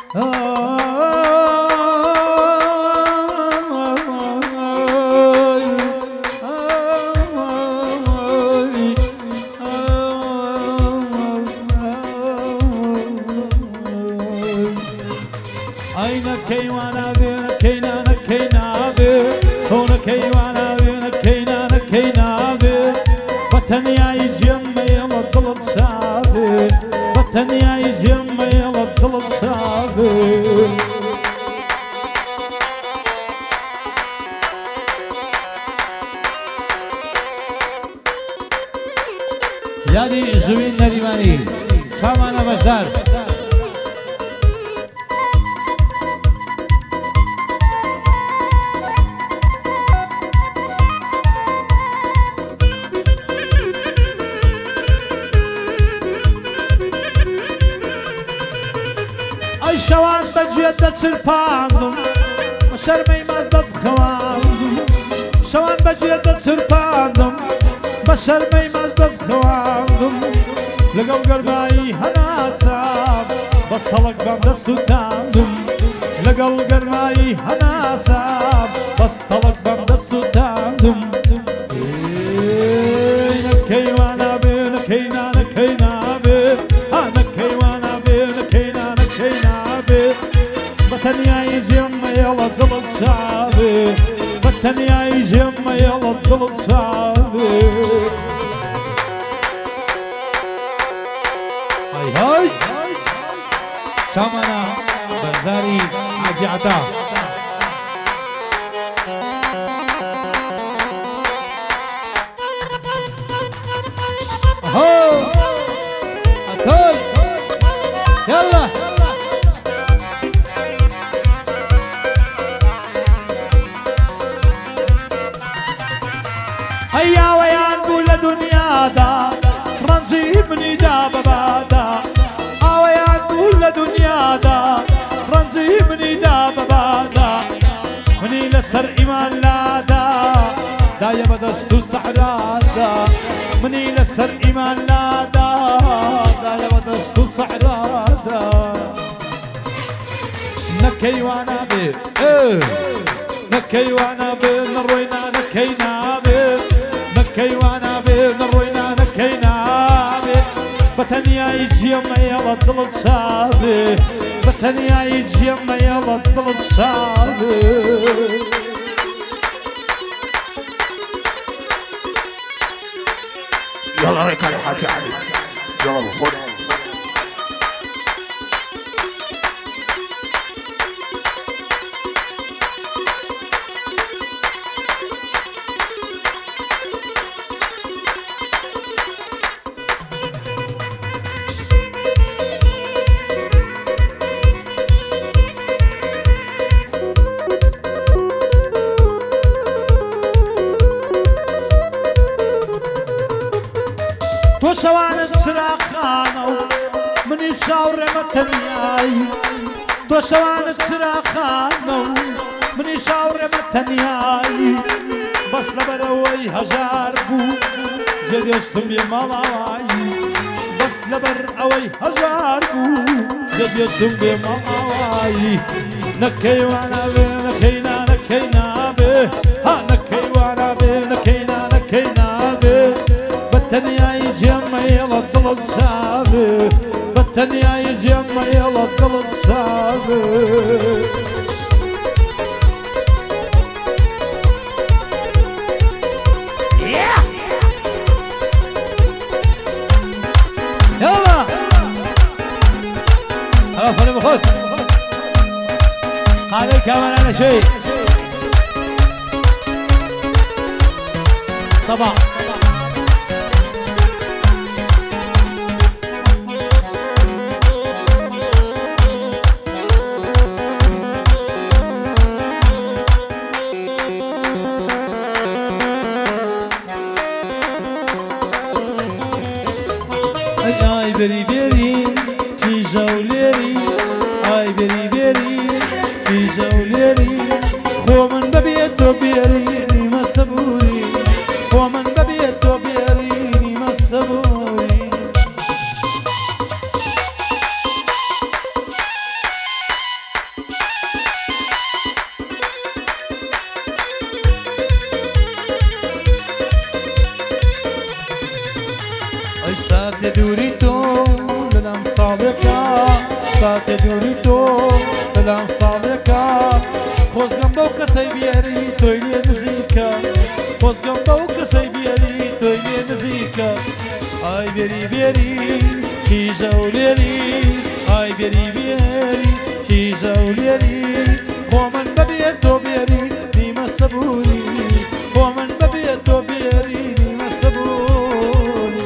یادی زوین نریمانی چامانە بەشدار ئەی شەوان بەگوێ دەچرپاندم بە شەرمەی مەزدەت خەواندم شەوان بەگوێ دەچرپاندم بە شەرمەی مەزدەت خەواندم لەگەڵ گەرمایی هەناسام بەستەڵک بەم دەسووتاندم لەگەڵ گەرمایی هەناسام بەستەڵک بەم دەسووتاندم نەکەی وا نابێ نەکەی نانەکەی نابێ نەکەی وا نابێ نەکەی نانەکەی نابێ بەتەنیایی ژێمەیەڵە دڵت چاوێ بەتەنیایی ژێمەیەڵە دڵت چاوێ هاي چامانە بەرداری حاجی عەتا ئەتۆی یەڵا ئەیاوەیان بوو لە دونیادا ڕەنجی منیدا بەبادا ئاوەیان بوو لە دونیادا ڕەنجی منیدا بەبادا منی لەسەر ئیمان لادا دایە بەدەشت و سەحرادا منی لەسەر ئیمان لادا دایە بەدەشت و سەحرادا نەکەی وا نابێ نەکەی وا نابێ نەڕۆینا نەکەی نابێ نەکەی وا نابێ نەڕۆینا نەکەی نابێ بەتەنیایی ژێمەیەڵە دڵت چاوێ بەتەنیایی ژێمەیەڵە دڵت چاوێ يلا هيك على حاجة علي يلا خد تۆ شەوانت چراخانە و منی شاوڕێمە تەنیایی تۆ شەوانت چراخانە و منی شاوڕێمە تەنیایی بەس لەبەرەوەی هەژار بوو جێدێشتم بێ ماڵاوایی بەس لەبەر ئەوەی هەژار بوو جێدێشتم بێ ماڵاوایی نەکەی وا نابێ نەکەی نانەکەی نابێ نەکەی وا نابێ نەکەی نانەکەی نابێ بەتەنیایی ژێمەیەڵە دڵت چاوێ بەتەنیایی ژێمەیەڵە دڵت چاوێ يلا هلا فلم خذ قال كمان انا شيء صباح ئای بەری بێری تیژە و لێری ئای بەری بێری تیژە و لێری خۆ من بەبێت تۆ بێری نیمە سەبووری خۆ من بەبێت تۆ بێری نیمە سەبووری. ئەی ساتێ دووری تۆ لەلام ساڵێکە ساتێ دووری تۆ لەلام ساڵێکە خۆزگەم بەو کەسەی بێری تۆی لێ نزیکە خۆزگەم بەو کەسەی بێری تۆی لێ نزیکە ئای بێری بێری کیژە و لێری ئای بێری بێری کیژە و لێری خۆ من بەبێ تۆ بێری نیمە سەبووری خۆ من بەبێ تۆ بێری نیمە سەبووری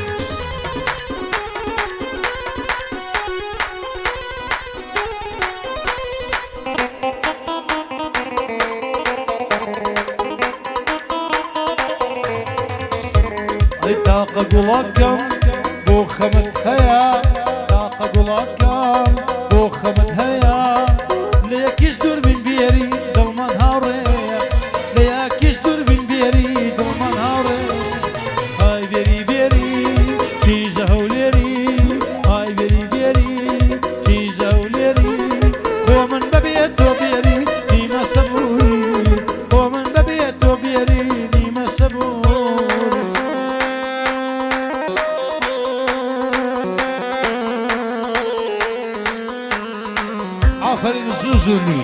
ئەی تاقە گوڵاکەم بۆ خەمت هەیە تاقە گوڵاکەم بۆ خەمت هەیە لە یەکیش دووربین بێری دڵمان هاوڕێیە لە یەکیش دووربین بێری دڵمان هاوڕێیە ئای بێری بێری کیژە هەولێری ئای بێری بێری کیژە هەولێری خۆ من بەبێت تۆ بێری نیمە سەبووری خۆ من بەبێت تۆ بێری نیمە سەبووری آفرین زوزونی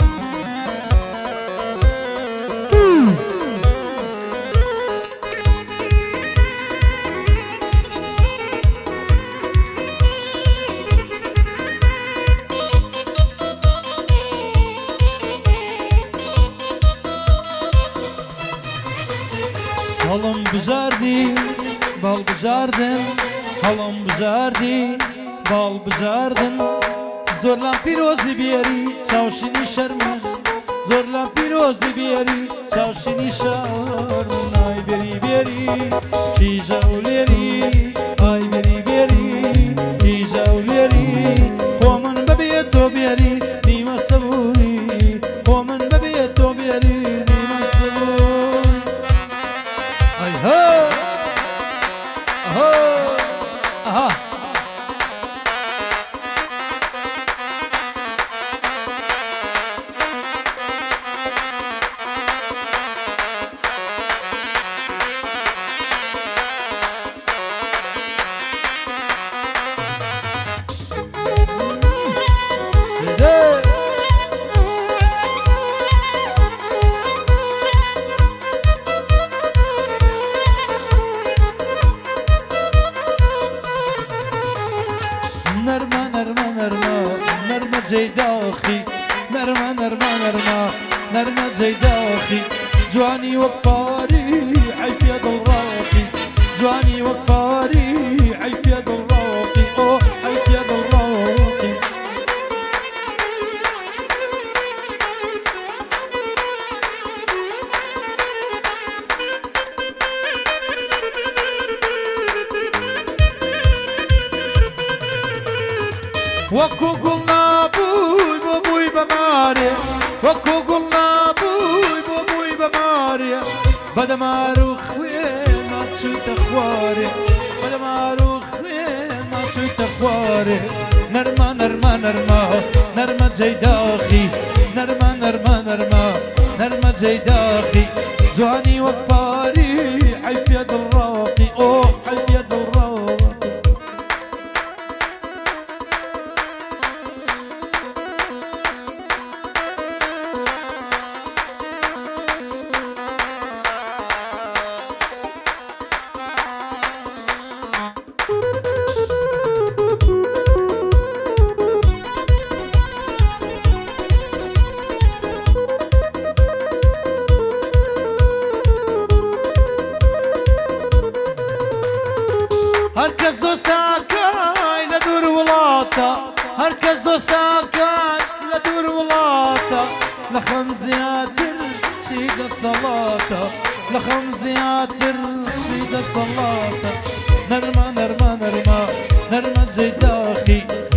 هەڵم بژاردی باڵ بژاردن هەڵم بژاردی باڵ بژاردن زۆر لام پیرۆزی بێری چاوشینی شەرمن زۆر لام پیرۆزی بێری چاوشینی شەرمن ئای بێری بێری کیژە و لێری ئای بێری بێری کیژە و لێری خۆ من بەبێت تۆ بێری نیمە سەبووری خۆ من بەبێت تۆ بێری نیمە سەبووری ئای هۆ ئەهۆ ئەها نرمە نەرمە نەرمە نەرمە جەیداخی نەرمە نەرمە نەرمە نەرمە جەیداخی جوانی وەک پاری عەیفیە دڵڕاقی جوانی وەک پاری عەیفیە دڵڕاقی ئۆ عەیفیە دڵڕاقی وەکو گوڵ نابووی بۆ بووی بەمارێ وەکو گوڵ نابووی بۆ بووی بەمارێ بەدەمار و خوێن ماچوتە خوارێ بەدەمار و خوێن ماچوتە خوارێ نەرمە نەرمە نەرمە نەرمە جەیداخی نەرمە نەرمە نەرمە نەرمە جەیداخی جوانی وەک پاری عەیفیە دڵڕاقی ئۆ عەیفیە دڵڕاقی هەرکەس دۆستاکەی لە دوور وڵاتە هەرکەس دۆستاکەی لە دوور وڵاتە لە خەم زیاتر چی دەسەڵاتە لە خەم زیاتر چی دەسەڵاتە نەرمە نەرمە نەرمە نەرمە جەیداخی